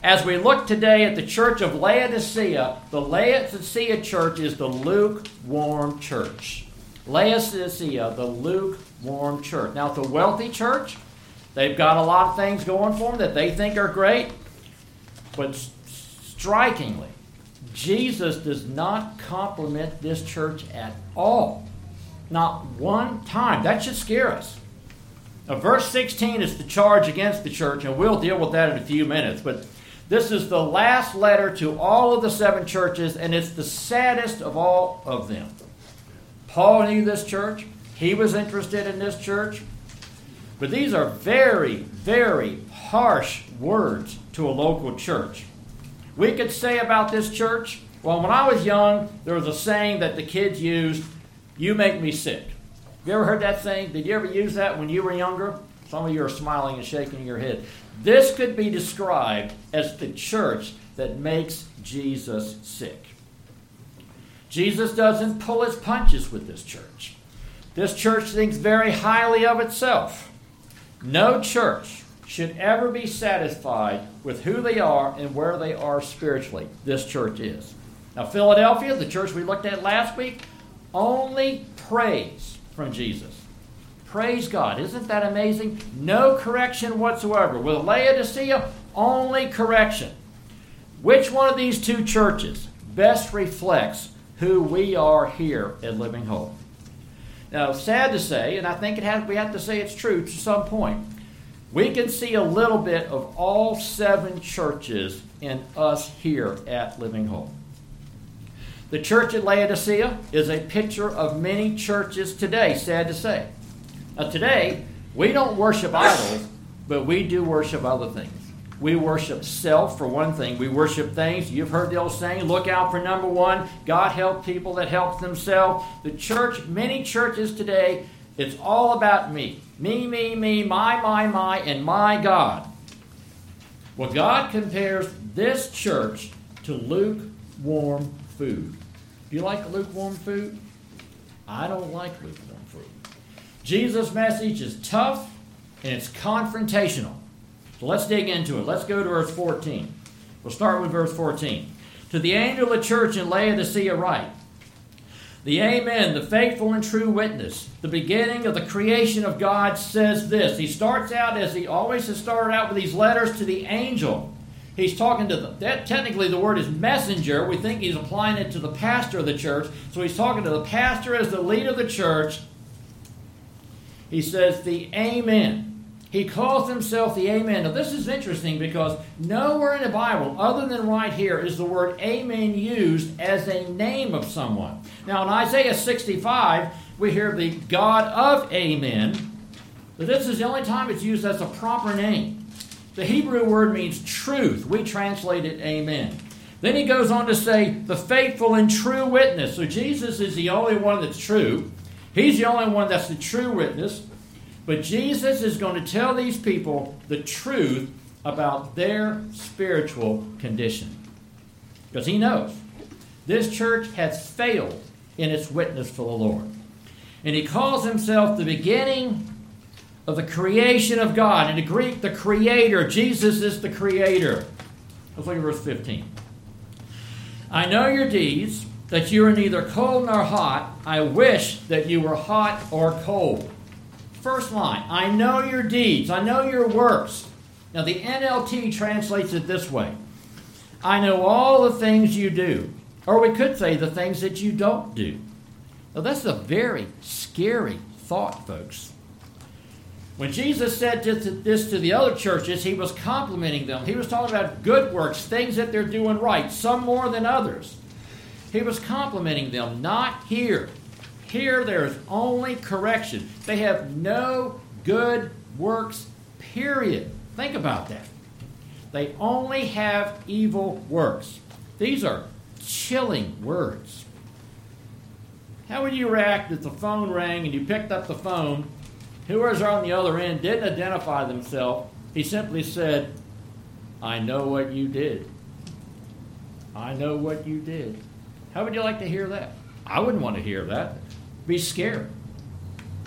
As we look today at the church of Laodicea, the Laodicea church is the lukewarm church. Laodicea, the lukewarm church. Now, it's a wealthy church. They've got a lot of things going for them that they think are great. But strikingly, Jesus does not compliment this church at all. Not one time. That should scare us. Now, verse 16 is the charge against the church, and we'll deal with that in a few minutes. But this is the last letter to all of the 7 churches, and it's the saddest of all of them. Paul knew this church. He was interested in this church. But these are very, very harsh words to a local church. We could say about this church, well, when I was young, there was a saying that the kids used, "You make me sick." Have you ever heard that saying? Did you ever use that when you were younger? Some of you are smiling and shaking your head. This could be described as the church that makes Jesus sick. Jesus doesn't pull his punches with this church. This church thinks very highly of itself. No church should ever be satisfied with who they are and where they are spiritually. This church is. Now, Philadelphia, the church we looked at last week, only praise from Jesus. Praise God. Isn't that amazing? No correction whatsoever. With Laodicea, only correction. Which one of these 2 churches best reflects who we are here at Living Hope? Now, sad to say, and I think we have to say it's true to some point, we can see a little bit of all 7 churches in us here at Living Hope. The church at Laodicea is a picture of many churches today, sad to say. Now, today, we don't worship idols, but we do worship other things. We worship self, for one thing. We worship things. You've heard the old saying, look out for number 1. God helps people that help themselves. The church, many churches today, it's all about me. Me, my, and my God. Well, God compares this church to lukewarm food. Do you like lukewarm food? I don't like lukewarm food. Jesus' message is tough and it's confrontational. So let's dig into it. Let's go to verse 14. We'll start with verse 14. To the angel of the church in Laodicea write, the Amen, the faithful and true witness, the beginning of the creation of God says this. He starts out, as he always has started out, with these letters to the angel. He's talking to technically the word is messenger. We think he's applying it to the pastor of the church. So he's talking to the pastor as the leader of the church. He says the Amen. He calls himself the Amen. Now this is interesting because nowhere in the Bible, other than right here, is the word Amen used as a name of someone. Now in Isaiah 65, we hear the God of Amen, but this is the only time it's used as a proper name. The Hebrew word means truth. We translate it Amen. Then he goes on to say the faithful and true witness. So Jesus is the only one that's true. He's the only one that's the true witness. But Jesus is going to tell these people the truth about their spiritual condition. Because he knows this church has failed in its witness for the Lord. And he calls himself the beginning of the creation of God. In the Greek, the creator. Jesus is the creator. Let's look at verse 15. I know your deeds, that you are neither cold nor hot. I wish that you were hot or cold. First line, I know your deeds. I know your works. Now the NLT translates it this way. I know all the things you do. Or we could say the things that you don't do. Now that's a very scary thought, folks. When Jesus said this to the other churches, he was complimenting them. He was talking about good works, things that they're doing right, some more than others. He was complimenting them, not here. Here there is only correction. They have no good works, period. Think about that. They only have evil works. These are chilling words. How would you react if the phone rang and you picked up the phone? Whoever's on the other end didn't identify themselves. He simply said, I know what you did. I know what you did. How would you like to hear that? I wouldn't want to hear that. Be scared.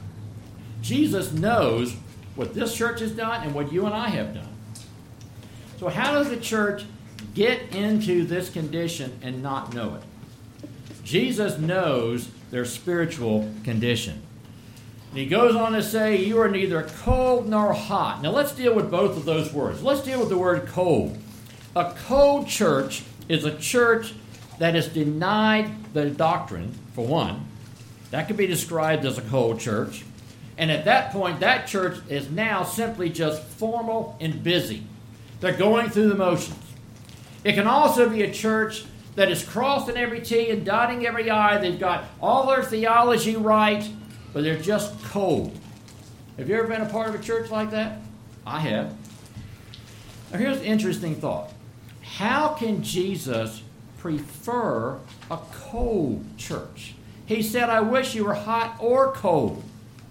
Jesus knows what this church has done and what you and I have done. So how does the church get into this condition and not know it? Jesus knows their spiritual condition. And he goes on to say, you are neither cold nor hot. Now let's deal with both of those words. Let's deal with the word cold. A cold church is a church that has denied the doctrine, for one. That could be described as a cold church. And at that point, that church is now simply just formal and busy. They're going through the motions. It can also be a church that is crossing every T and dotting every I. They've got all their theology right, but they're just cold. Have you ever been a part of a church like that? I have. Now here's an interesting thought. How can Jesus prefer a cold church? He said, I wish you were hot or cold.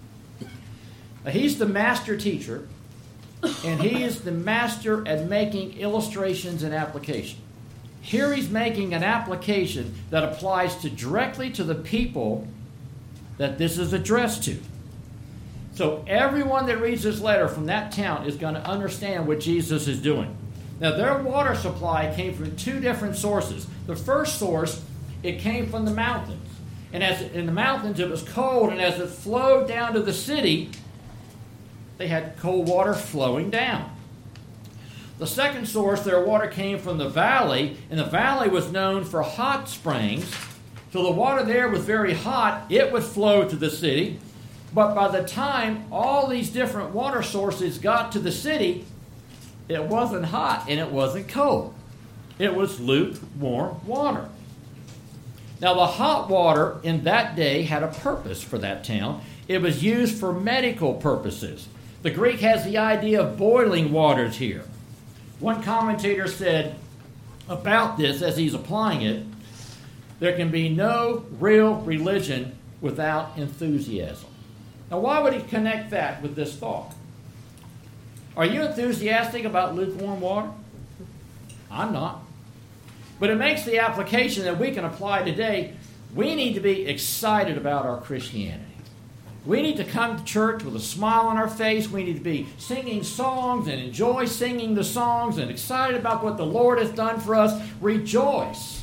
Now, he's the master teacher, and he is the master at making illustrations and application. Here he's making an application that applies directly to the people that this is addressed to. So everyone that reads this letter from that town is going to understand what Jesus is doing. Now, their water supply came from two different sources. The first source, it came from the mountains. And as in the mountains, it was cold, and as it flowed down to the city, they had cold water flowing down. The second source, their water came from the valley, and the valley was known for hot springs. So the water there was very hot. It would flow to the city. But by the time all these different water sources got to the city, it wasn't hot and it wasn't cold. It was lukewarm water. Now, the hot water in that day had a purpose for that town. It was used for medical purposes. The Greek has the idea of boiling waters here. One commentator said about this, as he's applying it, there can be no real religion without enthusiasm. Now, why would he connect that with this thought? Are you enthusiastic about lukewarm water? I'm not. But it makes the application that we can apply today. We need to be excited about our Christianity. We need to come to church with a smile on our face. We need to be singing songs and enjoy singing the songs and excited about what the Lord has done for us. Rejoice.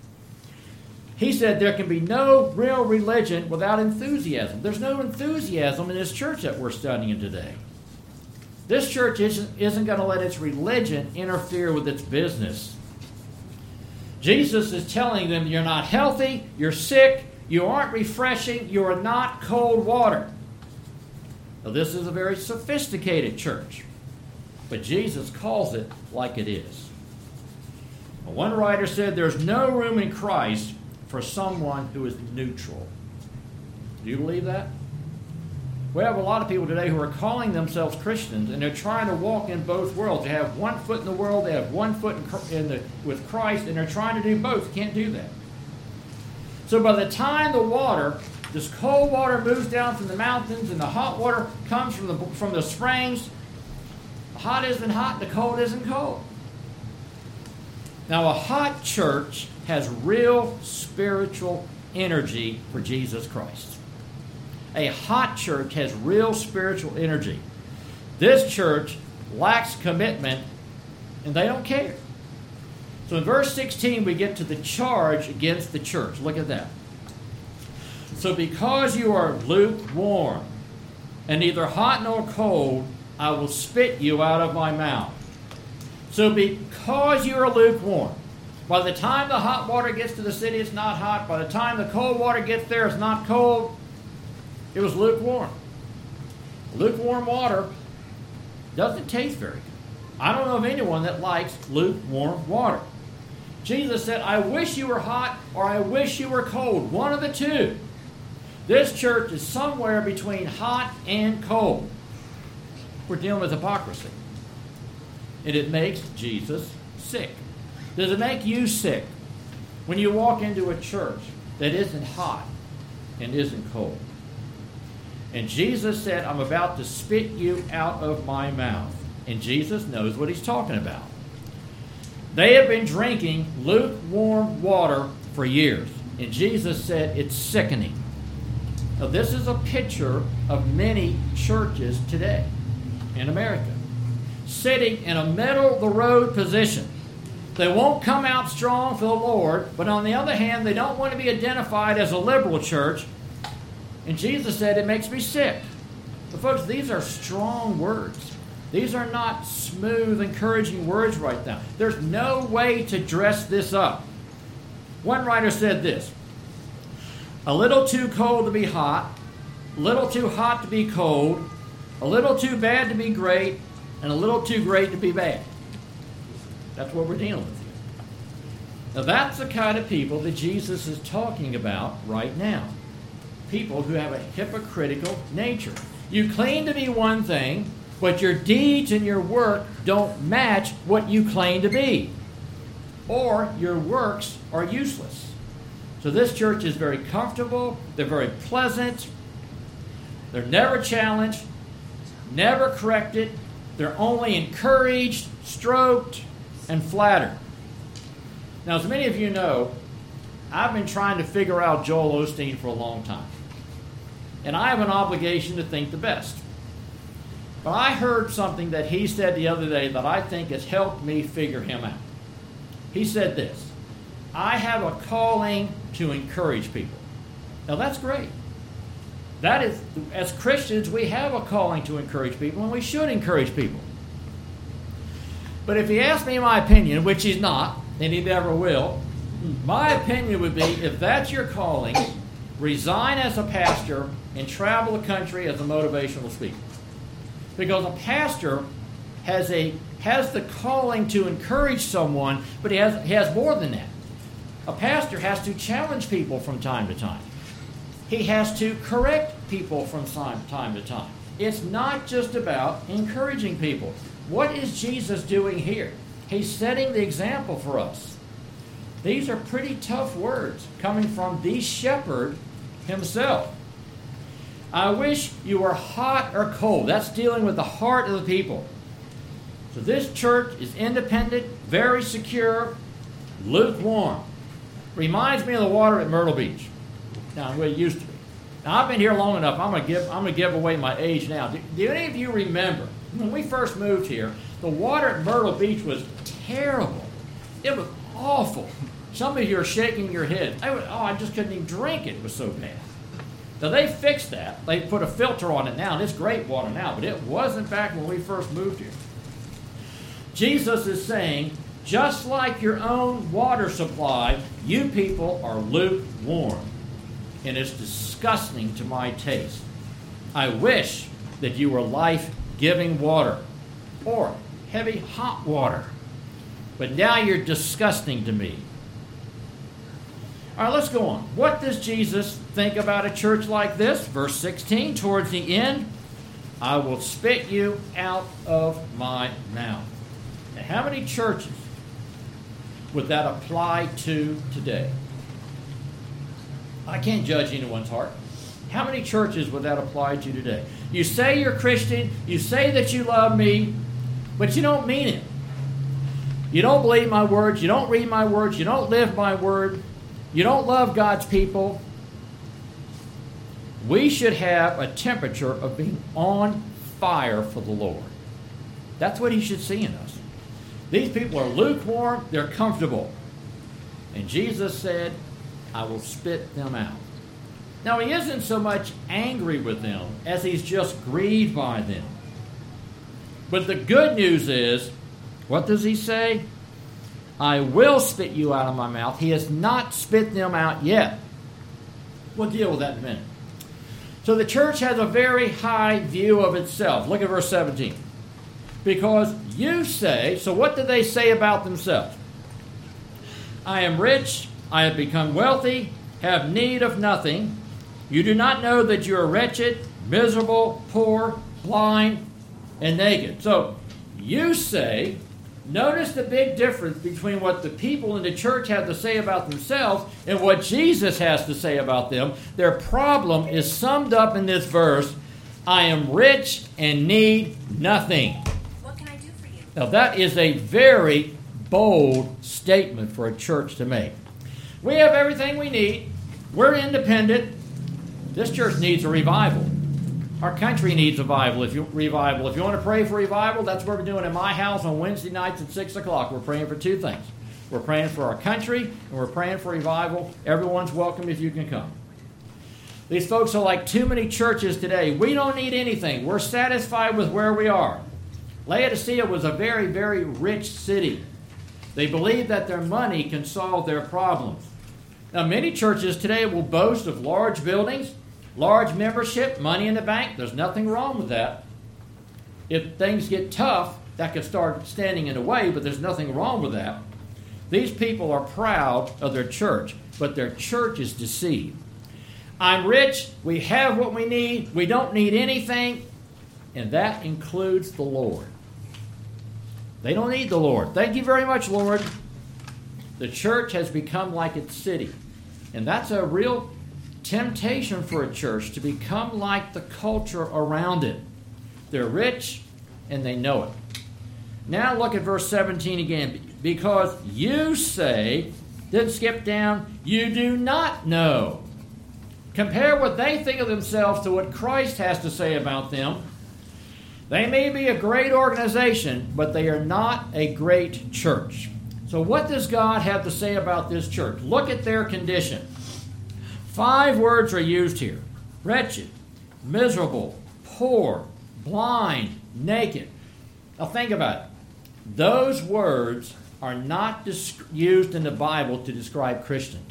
He said there can be no real religion without enthusiasm. There's no enthusiasm in this church that we're studying today. This church isn't going to let its religion interfere with its business. Jesus is telling them you're not healthy, you're sick, you aren't refreshing, you are not cold water. Now, this is a very sophisticated church, but Jesus calls it like it is. One writer said there's no room in Christ for someone who is neutral. Do you believe that? We have a lot of people today who are calling themselves Christians, and they're trying to walk in both worlds. They have one foot in the world, they have one foot with Christ, and they're trying to do both. Can't do that. So by the time the water, this cold water moves down from the mountains, and the hot water comes from the springs, the hot isn't hot, the cold isn't cold. Now, a hot church has real spiritual energy for Jesus Christ. A hot church has real spiritual energy. This church lacks commitment, and they don't care. So in verse 16, we get to the charge against the church. Look at that. So because you are lukewarm and neither hot nor cold, I will spit you out of my mouth. So because you are lukewarm, by the time the hot water gets to the city, it's not hot. By the time the cold water gets there, it's not cold. It was lukewarm. Lukewarm water doesn't taste very good. I don't know of anyone that likes lukewarm water. Jesus said, I wish you were hot or I wish you were cold. One of the two. This church is somewhere between hot and cold. We're dealing with hypocrisy. And it makes Jesus sick. Does it make you sick when you walk into a church that isn't hot and isn't cold? And Jesus said, I'm about to spit you out of my mouth. And Jesus knows what he's talking about. They have been drinking lukewarm water for years. And Jesus said, it's sickening. Now, this is a picture of many churches today in America. sitting in a middle-of-the-road position. They won't come out strong for the Lord, but on the other hand, they don't want to be identified as a liberal church. And Jesus said, it makes me sick. But folks, these are strong words. These are not smooth, encouraging words right now. There's no way to dress this up. One writer said this: a little too cold to be hot, a little too hot to be cold, a little too bad to be great, and a little too great to be bad. That's what we're dealing with here. Now that's the kind of people that Jesus is talking about right now. People who have a hypocritical nature. You claim to be one thing, but your deeds and your work don't match what you claim to be. Or your works are useless. So this church is very comfortable. They're very pleasant. They're never challenged, never corrected. They're only encouraged, stroked, and flattered. Now, as many of you know, I've been trying to figure out Joel Osteen for a long time. And I have an obligation to think the best. But I heard something that he said the other day that I think has helped me figure him out. He said this: I have a calling to encourage people. Now that's great. That is, as Christians, we have a calling to encourage people, and we should encourage people. But if he asked me my opinion, which he's not, and he never will, my opinion would be, if that's your calling, resign as a pastor and travel the country as a motivational speaker. Because a pastor has the calling to encourage someone, but he has more than that. A pastor has to challenge people from time to time. He has to correct people from time to time. It's not just about encouraging people. What is Jesus doing here? He's setting the example for us. These are pretty tough words coming from the shepherd himself. I wish you were hot or cold. That's dealing with the heart of the people. So this church is independent, very secure, lukewarm. Reminds me of the water at Myrtle Beach. Now, the way it used to be. Now, I've been here long enough. I'm going to give away my age now. Do any of you remember when we first moved here? The water at Myrtle Beach was terrible. It was awful. Some of you are shaking your head. I just couldn't even drink it. It was so bad. Now, they fixed that. They put a filter on it now, and it's great water now, but it wasn't back when we first moved here. Jesus is saying, just like your own water supply, you people are lukewarm, and it's disgusting to my taste. I wish that you were life-giving water or heavy hot water, but now you're disgusting to me. All right, let's go on. What does Jesus think about a church like this? Verse 16, towards the end, I will spit you out of my mouth. Now, how many churches would that apply to today? I can't judge anyone's heart. How many churches would that apply to today? You say you're Christian, you say that you love me, but you don't mean it. You don't believe my words, you don't read my words, you don't live my word. You don't love God's people. We should have a temperature of being on fire for the Lord. That's what he should see in us. These people are lukewarm, they're comfortable. And Jesus said, I will spit them out. Now, he isn't so much angry with them as he's just grieved by them. But the good news is, what does he say? I will spit you out of my mouth. He has not spit them out yet. We'll deal with that in a minute. So the church has a very high view of itself. Look at verse 17. Because you say, so what do they say about themselves? I am rich, I have become wealthy, have need of nothing. You do not know that you are wretched, miserable, poor, blind, and naked. So you say, notice the big difference between what the people in the church have to say about themselves and what Jesus has to say about them. Their problem is summed up in this verse, I am rich and need nothing. What can I do for you? Now that is a very bold statement for a church to make. We have everything we need. We're independent. This church needs a revival. Our country needs revival. If you want to pray for revival, that's what we're doing in my house on Wednesday nights at 6 o'clock. We're praying for two things. We're praying for our country, and we're praying for revival. Everyone's welcome if you can come. These folks are like too many churches today. We don't need anything. We're satisfied with where we are. Laodicea was a very, very rich city. They believe that their money can solve their problems. Now, many churches today will boast of large buildings, large membership, money in the bank. There's nothing wrong with that. If things get tough, that could start standing in the way, but there's nothing wrong with that. These people are proud of their church, but their church is deceived. I'm rich, we have what we need, we don't need anything, and that includes the Lord. They don't need the Lord. Thank you very much, Lord. The church has become like its city, and that's a real temptation for a church to become like the culture around it. They're rich, and they know it. Now look at verse 17 again. Because you say, then skip down, you do not know. Compare what they think of themselves to what Christ has to say about them. They may be a great organization, but they are not a great church. So what does God have to say about this church? Look at their condition. 5 words are used here. Wretched, miserable, poor, blind, naked. Now think about it. Those words are not used in the Bible to describe Christians.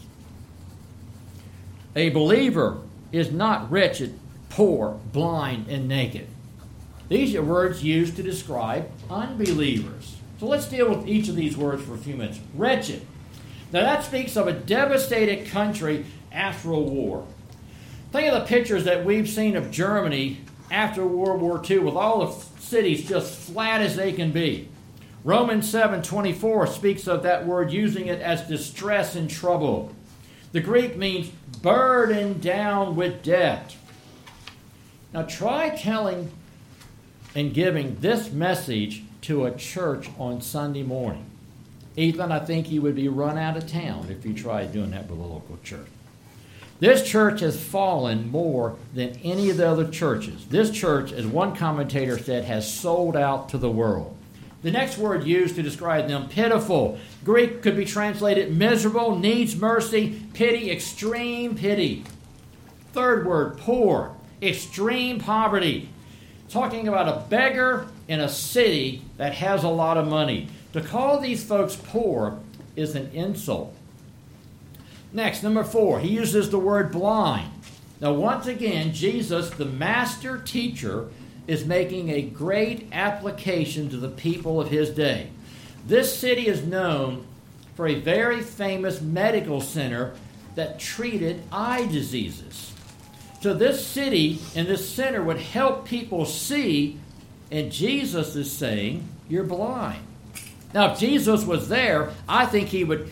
A believer is not wretched, poor, blind, and naked. These are words used to describe unbelievers. So let's deal with each of these words for a few minutes. Wretched. Now that speaks of a devastated country after a war. Think of the pictures that we've seen of Germany after World War II with all the cities just flat as they can be. Romans 7:24 speaks of that word, using it as distress and trouble. The Greek means burdened down with debt. Now try telling and giving this message to a church on Sunday morning. Ethan, I think you would be run out of town if you tried doing that with a local church. This church has fallen more than any of the other churches. This church, as one commentator said, has sold out to the world. The next word used to describe them, pitiful. Greek could be translated miserable, needs mercy, pity, extreme pity. Third word, poor, extreme poverty. Talking about a beggar in a city that has a lot of money. To call these folks poor is an insult. Next, number 4, he uses the word blind. Now, once again, Jesus, the master teacher, is making a great application to the people of his day. This city is known for a very famous medical center that treated eye diseases. So this city and this center would help people see, and Jesus is saying, you're blind. Now, if Jesus was there, I think he would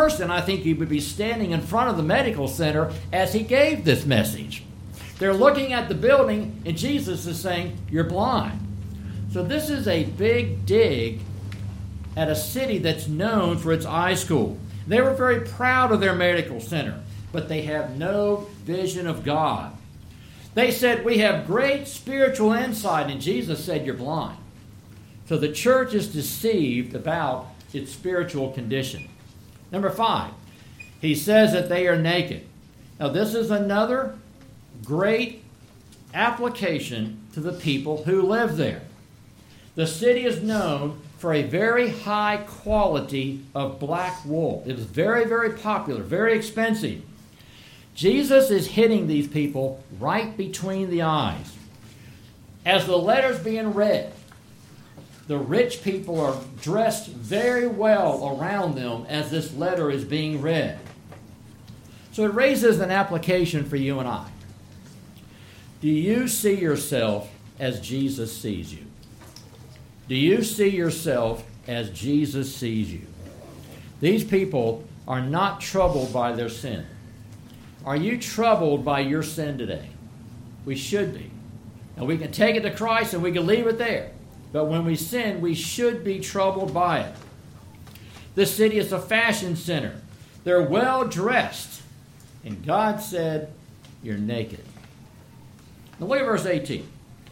be standing in front of the medical center as he gave this message. They're looking at the building, and Jesus is saying, you're blind. So this is a big dig at a city that's known for its eye school. They were very proud of their medical center, but they have no vision of God. They said, we have great spiritual insight, and Jesus said, you're blind. So the church is deceived about its spiritual condition. Number 5, he says that they are naked. Now this is another great application to the people who live there. The city is known for a very high quality of black wool. It is very, very popular, very expensive. Jesus is hitting these people right between the eyes. As the letter's being read, the rich people are dressed very well around them as this letter is being read. So it raises an application for you and I. Do you see yourself as Jesus sees you? Do you see yourself as Jesus sees you? These people are not troubled by their sin. Are you troubled by your sin today? We should be. And we can take it to Christ and we can leave it there. But when we sin, we should be troubled by it. This city is a fashion center. They're well dressed. And God said, you're naked. Now look at verse 18.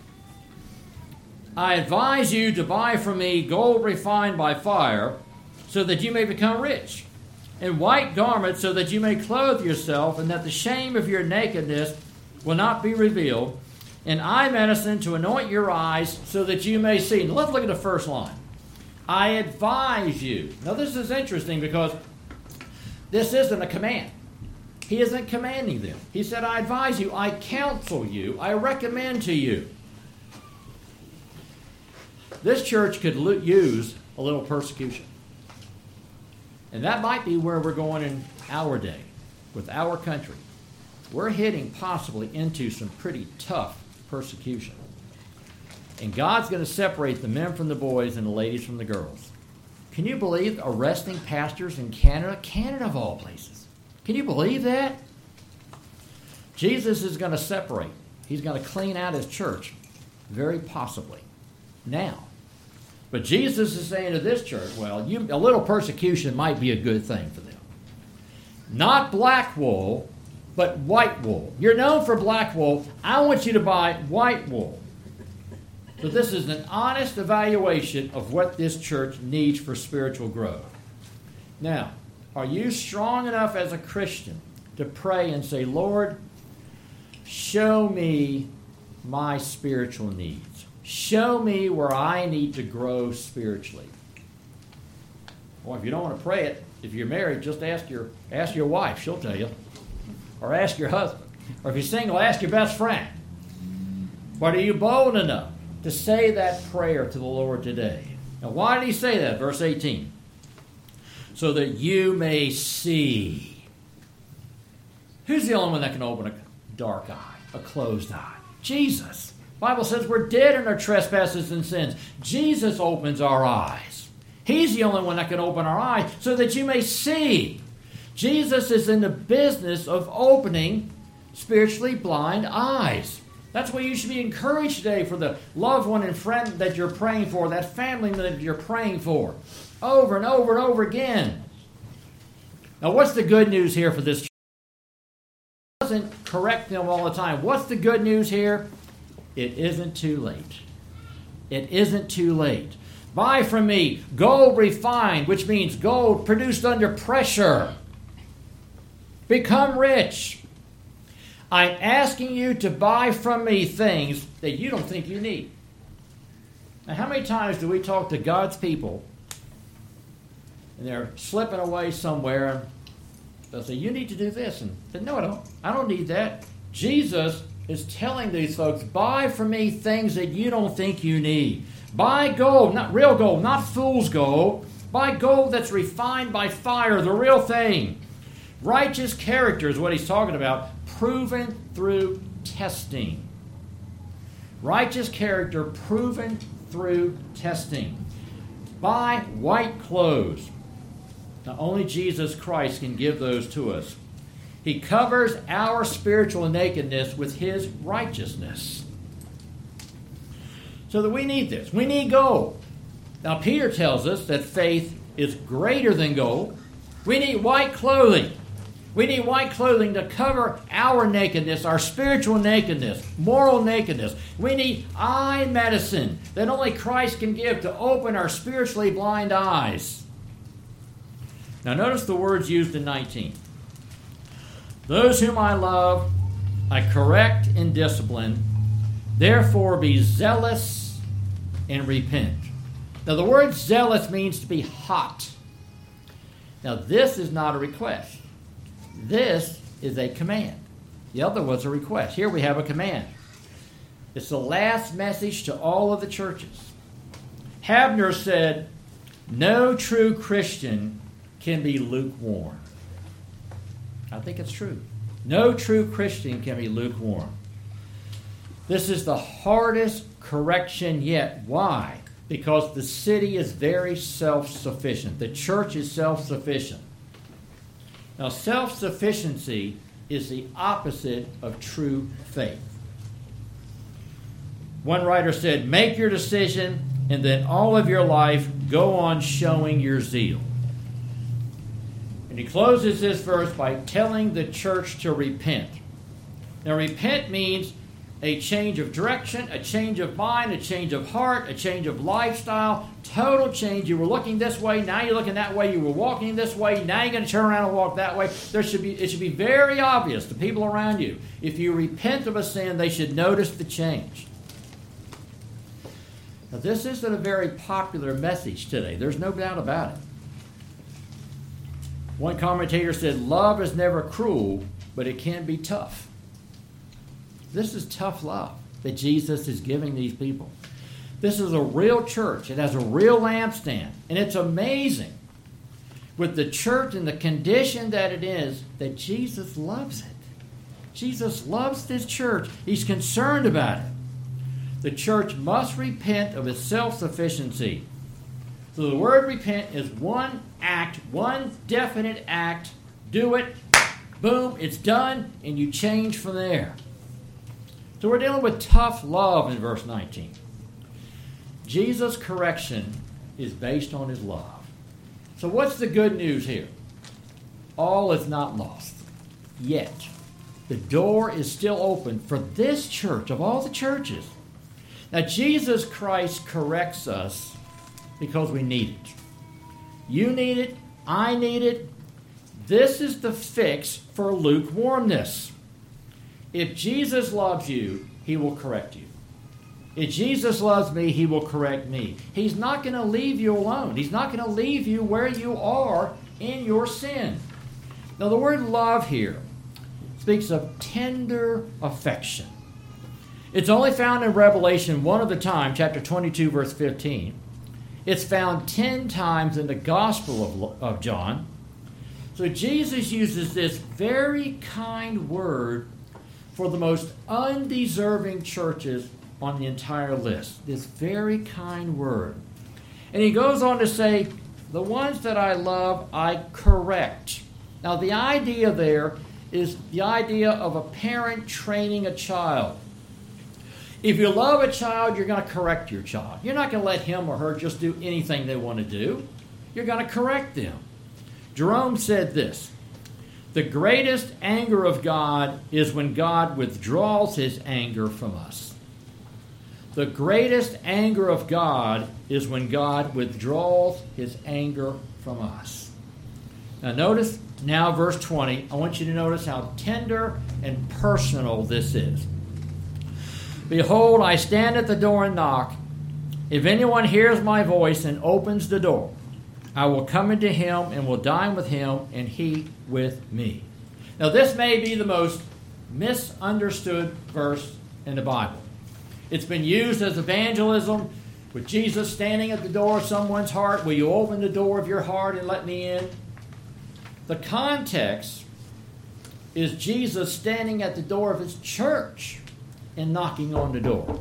I advise you to buy from me gold refined by fire, so that you may become rich, and white garments, so that you may clothe yourself, and that the shame of your nakedness will not be revealed, and eye medicine to anoint your eyes, so that you may see. Now let's look at the first line. I advise you. Now this is interesting because this isn't a command. He isn't commanding them. He said, I advise you, I counsel you, I recommend to you. This church could use a little persecution. And that might be where we're going in our day, with our country. We're heading possibly into some pretty tough persecution. And God's going to separate the men from the boys and the ladies from the girls. Can you believe arresting pastors in Canada? Canada of all places. Can you believe that? Jesus is going to separate. He's going to clean out his church, very possibly, now. But Jesus is saying to this church, well, a little persecution might be a good thing for them. Not black wool, but white wool. You're known for black wool. I want you to buy white wool. So this is an honest evaluation of what this church needs for spiritual growth. Now, are you strong enough as a Christian to pray and say, Lord, show me my spiritual needs. Show me where I need to grow spiritually. Well, if you don't want to pray it, if you're married, just ask your wife. She'll tell you. Or ask your husband. Or if you're single, ask your best friend. But are you bold enough to say that prayer to the Lord today? Now, why did he say that? Verse 18. So that you may see. Who's the only one that can open a dark eye, a closed eye? Jesus. The Bible says we're dead in our trespasses and sins. Jesus opens our eyes. He's the only one that can open our eyes so that you may see. Jesus is in the business of opening spiritually blind eyes. That's why you should be encouraged today for the loved one and friend that you're praying for, that family that you're praying for, over and over and over again. Now, what's the good news here for this church? It doesn't correct them all the time. What's the good news here? It isn't too late. It isn't too late. Buy from me gold refined, which means gold produced under pressure. Become rich. I'm asking you to buy from me things that you don't think you need. Now, how many times do we talk to God's people and they're slipping away somewhere and they'll say, you need to do this. And they say, no, I don't. I don't need that. Jesus is telling these folks, buy from me things that you don't think you need. Buy gold, not real gold, not fool's gold. Buy gold that's refined by fire, the real thing. Righteous character is what he's talking about, proven through testing. Righteous character proven through testing. Buy white clothes. Now, only Jesus Christ can give those to us. He covers our spiritual nakedness with his righteousness. So that we need this. We need gold. Now, Peter tells us that faith is greater than gold. We need white clothing. We need white clothing to cover our nakedness, our spiritual nakedness, moral nakedness. We need eye medicine that only Christ can give to open our spiritually blind eyes. Now, notice the words used in 19. Those whom I love, I correct and discipline. Therefore, be zealous and repent. Now, the word zealous means to be hot. Now, this is not a request. This is a command. The other was a request. Here we have a command. It's the last message to all of the churches. Habner said, no true Christian can be lukewarm. I think it's true. No true Christian can be lukewarm. This is the hardest correction yet. Why? Because the city is very self-sufficient. The church is self-sufficient. Now, self-sufficiency is the opposite of true faith. One writer said, make your decision and then all of your life go on showing your zeal. And he closes this verse by telling the church to repent. Now, repent means a change of direction, a change of mind, a change of heart, a change of lifestyle, total change. You were looking this way, now you're looking that way. You were walking this way, now you're going to turn around and walk that way. It should be very obvious to people around you. If you repent of a sin, they should notice the change. Now, this isn't a very popular message today. There's no doubt about it. One commentator said, love is never cruel, but it can be tough. This is tough love that Jesus is giving these people. This is a real church. It has a real lampstand. And it's amazing with the church and the condition that it is that Jesus loves it. Jesus loves this church. He's concerned about it. The church must repent of its self-sufficiency. So the word repent is one act, one definite act. Do it, boom, it's done, and you change from there. So we're dealing with tough love in verse 19. Jesus' correction is based on his love. So what's the good news here? All is not lost. Yet, the door is still open for this church of all the churches. Now, Jesus Christ corrects us because we need it. You need it. I need it. This is the fix for lukewarmness. If Jesus loves you, he will correct you. If Jesus loves me, he will correct me. He's not going to leave you alone. He's not going to leave you where you are in your sin. Now, the word love here speaks of tender affection. It's only found in Revelation one other time, chapter 22, verse 15. It's found 10 times in the Gospel of John. So Jesus uses this very kind word for the most undeserving churches on the entire list. This very kind word. And he goes on to say, the ones that I love, I correct. Now, the idea there is the idea of a parent training a child. If you love a child, you're going to correct your child. You're not going to let him or her just do anything they want to do. You're going to correct them. Jerome said this, the greatest anger of God is when God withdraws his anger from us. The greatest anger of God is when God withdraws his anger from us. Now notice now verse 20. I want you to notice how tender and personal this is. Behold, I stand at the door and knock. If anyone hears my voice and opens the door, I will come into him and will dine with him and he with me. Now this may be the most misunderstood verse in the Bible. It's been used as evangelism with Jesus standing at the door of someone's heart. Will you open the door of your heart and let me in? The context is Jesus standing at the door of his church and knocking on the door.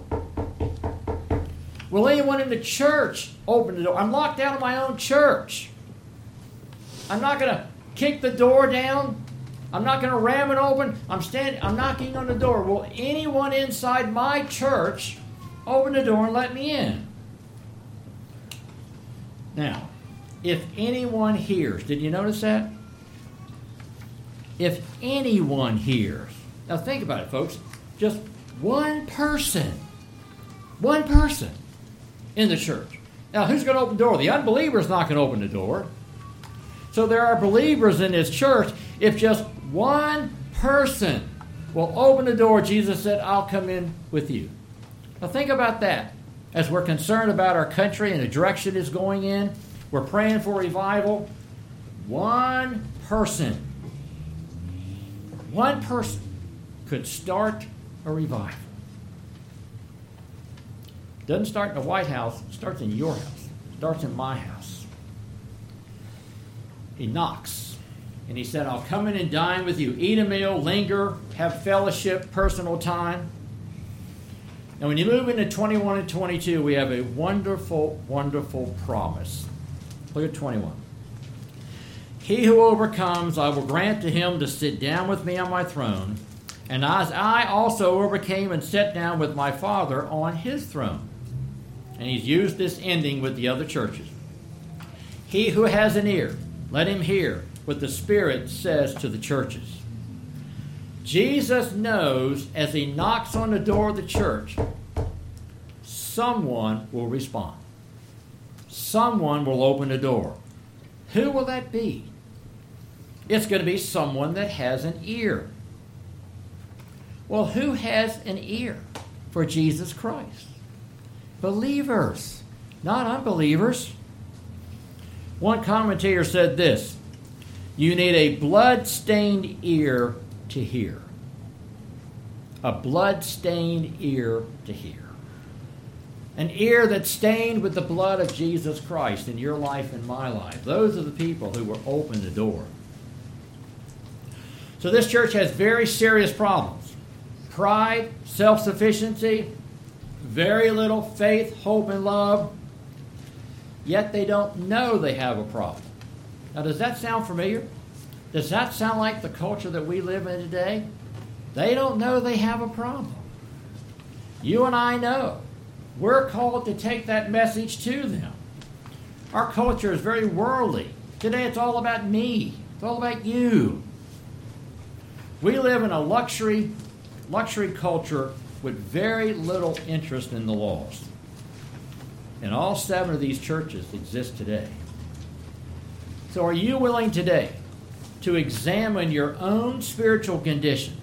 Will anyone in the church open the door? I'm locked out of my own church. I'm not going to kick the door down. I'm not going to ram it open. I'm knocking on the door. Will anyone inside my church open the door and let me in? Now, if anyone hears, did you notice that? If anyone hears. Now think about it, folks. Just one person in the church. Now, who's going to open the door? The unbeliever's not going to open the door. So there are believers in this church. If just one person will open the door, Jesus said, I'll come in with you. Now think about that. As we're concerned about our country and the direction it's going in, we're praying for revival. One person could start a revival. It doesn't start in the White House. It starts in your house. It starts in my house. He knocks. And he said, I'll come in and dine with you. Eat a meal, linger, have fellowship, personal time. And when you move into 21 and 22, we have a wonderful, wonderful promise. Look at 21. He who overcomes, I will grant to him to sit down with me on my throne, and as I also overcame and sat down with my Father on his throne. And he's used this ending with the other churches. He who has an ear, let him hear what the Spirit says to the churches. Jesus knows as he knocks on the door of the church, someone will respond. Someone will open the door. Who will that be? It's going to be someone that has an ear. Well, who has an ear for Jesus Christ? Believers, not unbelievers. One commentator said this: you need a blood-stained ear to hear. A blood-stained ear to hear. An ear that's stained with the blood of Jesus Christ in your life and my life. Those are the people who will open the door. So this church has very serious problems. Pride, self-sufficiency, very little faith, hope, and love. Yet they don't know they have a problem. Now, does that sound familiar? Does that sound like the culture that we live in today? They don't know they have a problem. You and I know. We're called to take that message to them. Our culture is very worldly. Today it's all about me. It's all about you. We live in a luxury culture with very little interest in the lost. And all 7 of these churches exist today. So are you willing today to examine your own spiritual condition?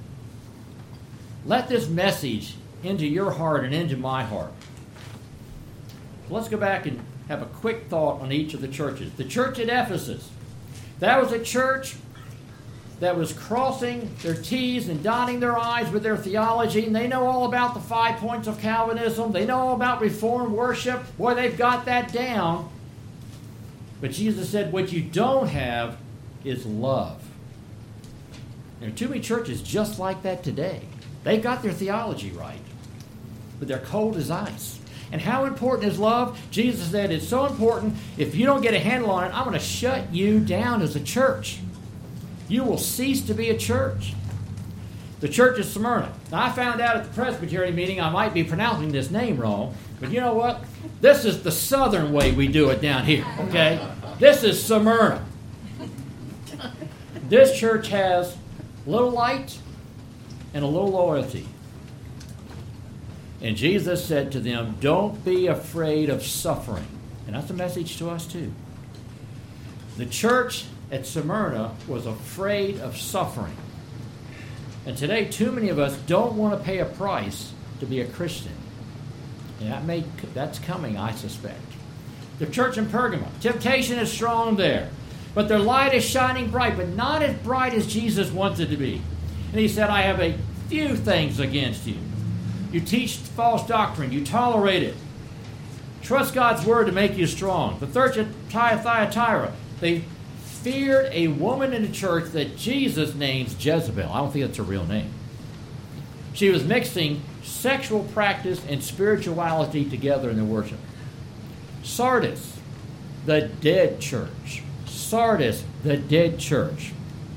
Let this message into your heart and into my heart. Let's go back and have a quick thought on each of the churches. The church at Ephesus. That was a church that was crossing their T's and dotting their I's with their theology, and they know all about the 5 points of Calvinism. They know all about Reformed worship. Boy, they've got that down. But Jesus said, what you don't have is love. There are too many churches just like that today. They've got their theology right, but they're cold as ice. And how important is love? Jesus said it's so important, if you don't get a handle on it, I'm going to shut you down as a church. You will cease to be a church. The church of Smyrna. Now, I found out at the Presbyterian meeting I might be pronouncing this name wrong, but you know what? This is the southern way we do it down here, okay? This is Smyrna. This church has a little light and a little loyalty. And Jesus said to them, don't be afraid of suffering. And that's a message to us too. The church at Smyrna was afraid of suffering. And today, too many of us don't want to pay a price to be a Christian. And that's coming, I suspect. The church in Pergamum. Temptation is strong there. But their light is shining bright, but not as bright as Jesus wants it to be. And he said, I have a few things against you. You teach false doctrine. You tolerate it. Trust God's word to make you strong. The church at Thyatira, they feared a woman in the church that Jesus names Jezebel. I don't think that's her real name. She was mixing sexual practice and spirituality together in their worship. Sardis, the dead church. Sardis, the dead church.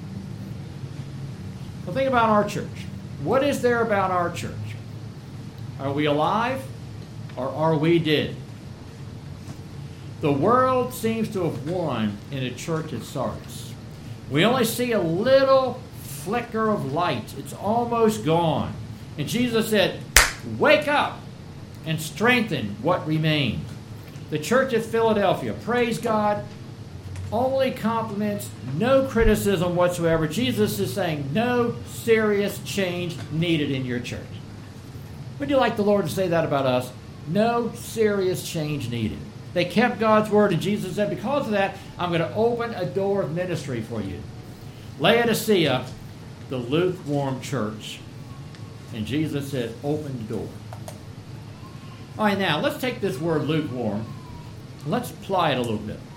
Well, think about our church. What is there about our church? Are we alive or are we dead? The world seems to have won in a church at Sardis. We only see a little flicker of light. It's almost gone. And Jesus said, wake up and strengthen what remains. The church at Philadelphia, praise God, only compliments, no criticism whatsoever. Jesus is saying no serious change needed in your church. Would you like the Lord to say that about us? No serious change needed. They kept God's word, and Jesus said, because of that, I'm going to open a door of ministry for you. Laodicea, the lukewarm church. And Jesus said, open the door. All right, now, let's take this word lukewarm, and let's apply it a little bit.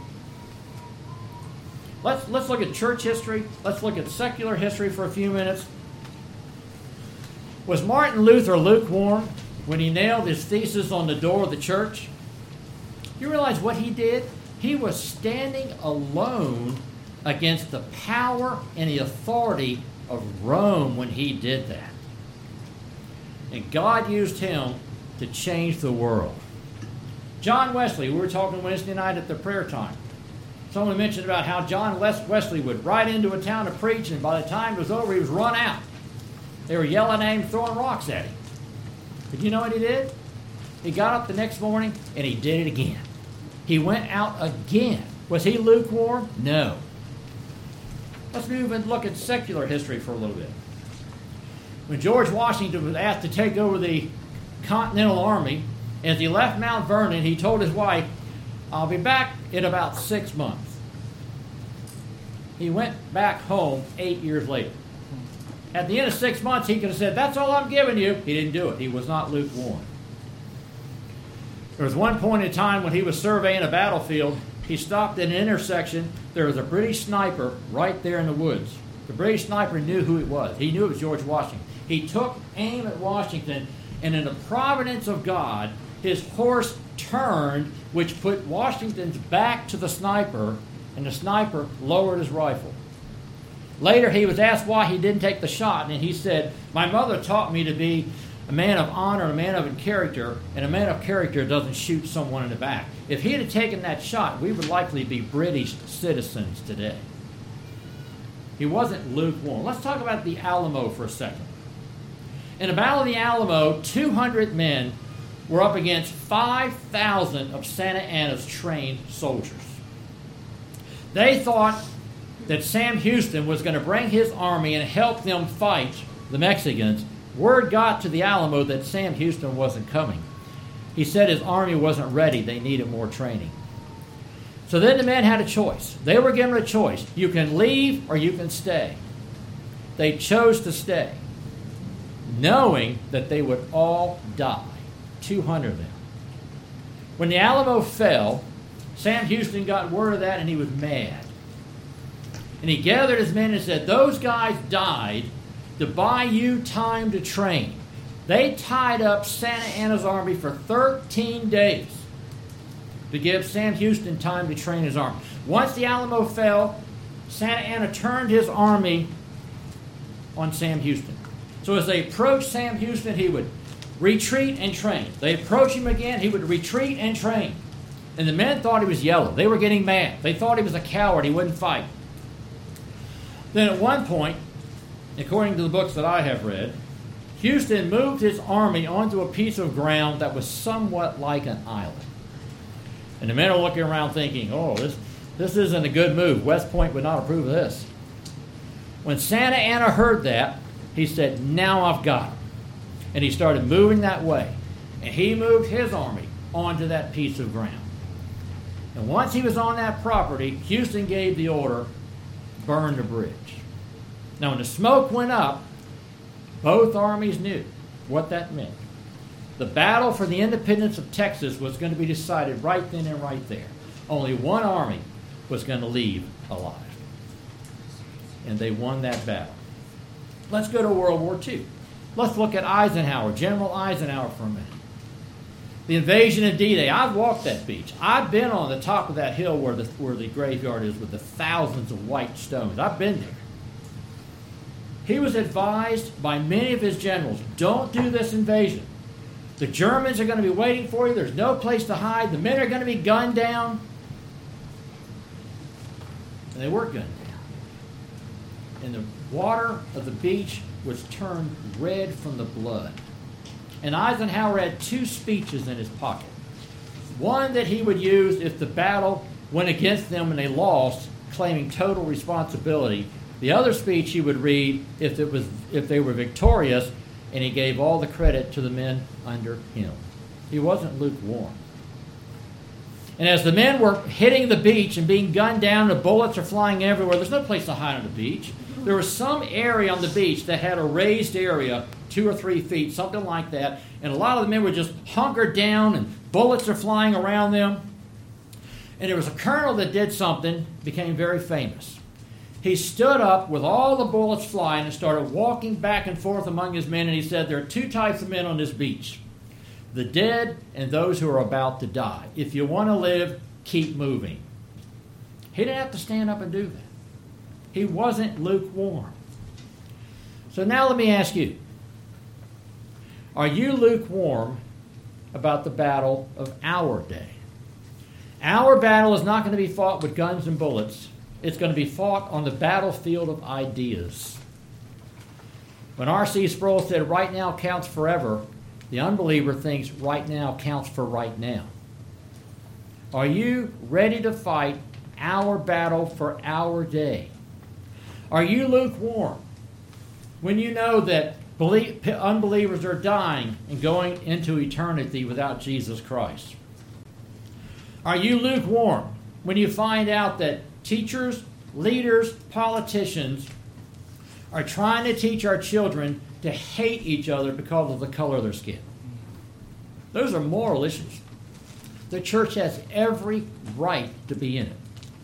Let's look at church history. Let's look at secular history for a few minutes. Was Martin Luther lukewarm when he nailed his thesis on the door of the church? You realize what he did? He was standing alone against the power and the authority of Rome when he did that. And God used him to change the world. John Wesley, we were talking Wednesday night at the prayer time. Someone mentioned about how John Wesley would ride into a town to preach, and by the time it was over, he was run out. They were yelling at him, throwing rocks at him. But you know what he did? He got up the next morning and he did it again. He went out again. Was he lukewarm? No. Let's move and look at secular history for a little bit. When George Washington was asked to take over the Continental Army, as he left Mount Vernon, he told his wife, "I'll be back in about 6 months." He went back home 8 years later. At the end of 6 months, he could have said, "That's all I'm giving you." He didn't do it. He was not lukewarm. There was one point in time when he was surveying a battlefield, he stopped at an intersection. There was a British sniper right there in the woods. The British sniper knew who it was. He knew it was George Washington. He took aim at Washington, and in the providence of God, his horse turned, which put Washington's back to the sniper, and the sniper lowered his rifle. Later, he was asked why he didn't take the shot, and he said, "My mother taught me to be a man of honor, a man of character, and a man of character doesn't shoot someone in the back." If he had taken that shot, we would likely be British citizens today. He wasn't lukewarm. Let's talk about the Alamo for a second. In the Battle of the Alamo, 200 men were up against 5,000 of Santa Anna's trained soldiers. They thought that Sam Houston was going to bring his army and help them fight the Mexicans. Word got to the Alamo that Sam Houston wasn't coming. He said his army wasn't ready. They needed more training. So then the men had a choice. They were given a choice. You can leave or you can stay. They chose to stay, knowing that they would all die, 200 of them. When the Alamo fell, Sam Houston got word of that and he was mad. And he gathered his men and said, "Those guys died to buy you time to train." They tied up Santa Anna's army for 13 days to give Sam Houston time to train his army. Once the Alamo fell, Santa Anna turned his army on Sam Houston. So as they approached Sam Houston, he would retreat and train. They approached him again, he would retreat and train. And the men thought he was yellow. They were getting mad. They thought he was a coward. He wouldn't fight. Then at one point, according to the books that I have read, Houston moved his army onto a piece of ground that was somewhat like an island. And the men are looking around thinking, "Oh, this isn't a good move. West Point would not approve of this." When Santa Anna heard that, he said, "Now I've got him." And he started moving that way. And he moved his army onto that piece of ground. And once he was on that property, Houston gave the order, "Burn the bridge." Now, when the smoke went up, both armies knew what that meant. The battle for the independence of Texas was going to be decided right then and right there. Only one army was going to leave alive. And they won that battle. Let's go to World War II. Let's look at Eisenhower, General Eisenhower for a minute. The invasion of D-Day. I've walked that beach. I've been on the top of that hill where the graveyard is with the thousands of white stones. I've been there. He was advised by many of his generals, "Don't do this invasion. The Germans are going to be waiting for you. There's no place to hide. The men are going to be gunned down." And they were gunned down. And the water of the beach was turned red from the blood. And Eisenhower had two speeches in his pocket. One that he would use if the battle went against them and they lost, claiming total responsibility. The other speech he would read if they were victorious, and he gave all the credit to the men under him. He wasn't lukewarm. And as the men were hitting the beach and being gunned down, the bullets are flying everywhere. There's no place to hide on the beach. There was some area on the beach that had a raised area, 2 or 3 feet, something like that. And a lot of the men were just hunkered down, and bullets are flying around them. And there was a colonel that did something, became very famous. He stood up with all the bullets flying and started walking back and forth among his men, and he said, "There are 2 types of men on this beach, the dead and those who are about to die. If you want to live, keep moving." He didn't have to stand up and do that. He wasn't lukewarm. So now let me ask you, are you lukewarm about the battle of our day? Our battle is not going to be fought with guns and bullets. It's going to be fought on the battlefield of ideas. When R.C. Sproul said right now counts forever, the unbeliever thinks right now counts for right now. Are you ready to fight our battle for our day? Are you lukewarm when you know that unbelievers are dying and going into eternity without Jesus Christ? Are you lukewarm when you find out that teachers, leaders, politicians are trying to teach our children to hate each other because of the color of their skin? Those are moral issues. The church has every right to be in it.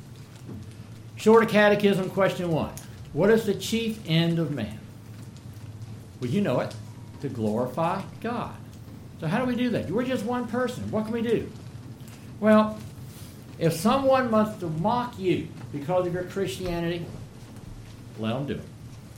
Shorter Catechism, question 1. What is the chief end of man? Well, you know it. To glorify God. So how do we do that? We're just one person. What can we do? Well, if someone wants to mock you because of your Christianity, let them do it.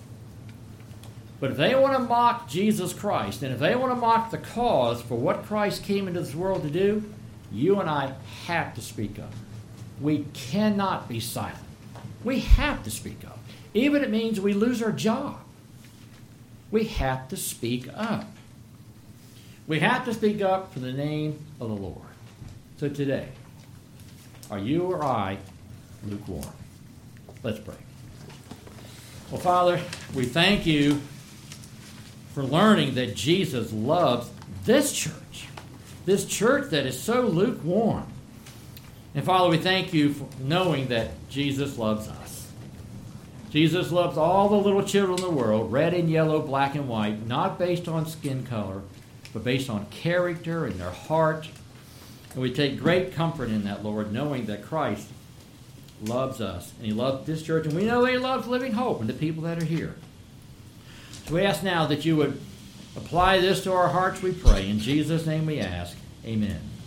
But if they want to mock Jesus Christ, and if they want to mock the cause for what Christ came into this world to do, you and I have to speak up. We cannot be silent. We have to speak up. Even if it means we lose our job. We have to speak up. We have to speak up for the name of the Lord. So today, are you or I lukewarm? Let's pray. Well, Father, we thank you for learning that Jesus loves this church that is so lukewarm. And Father, we thank you for knowing that Jesus loves us. Jesus loves all the little children in the world, red and yellow, black and white, not based on skin color, but based on character and their heart. And we take great comfort in that, Lord, knowing that Christ loves us, and he loves this church, and we know that he loves Living Hope and the people that are here. So we ask now that you would apply this to our hearts, we pray. In Jesus' name we ask, amen.